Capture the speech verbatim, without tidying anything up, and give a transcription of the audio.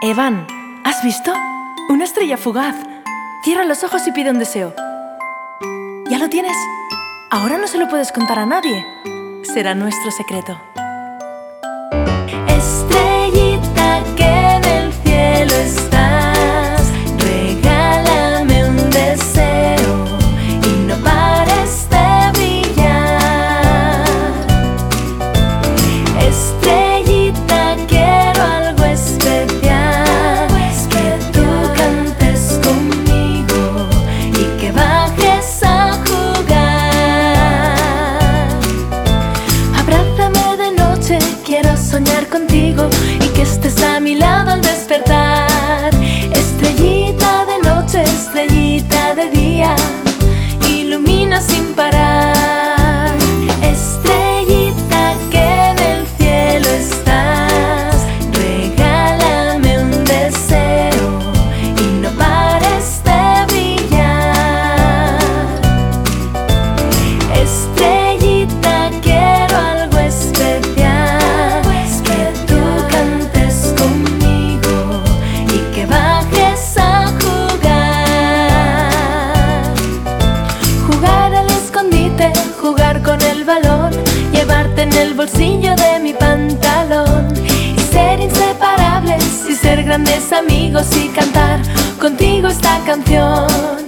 Evan, ¿has visto? Una estrella fugaz. Cierra los ojos y pide un deseo. ¿Ya lo tienes? Ahora no se lo puedes contar a nadie. Será nuestro secreto. Estrellita que en el cielo estás, regálame un deseo y no pares de brillar. Estrellita, quiero algo especial, que tú cantes conmigo y que bajes a jugar. Abrázame de noche, quiero soñar contigo y que estés a mi lado al despertar. Estrellita de noche, estrellita de día, ilumina sin parar. Estrellita que en el cielo estás, regálame un deseo y no pares de brillar. Estrellita, quiero algo especial, que tú cantes conmigo y que bajes a jugar. Jugar al escondite, jugar con el balón, llevarte en el bolsillo de mi pantalón y ser inseparables y ser grandes amigos y cantar contigo esta canción.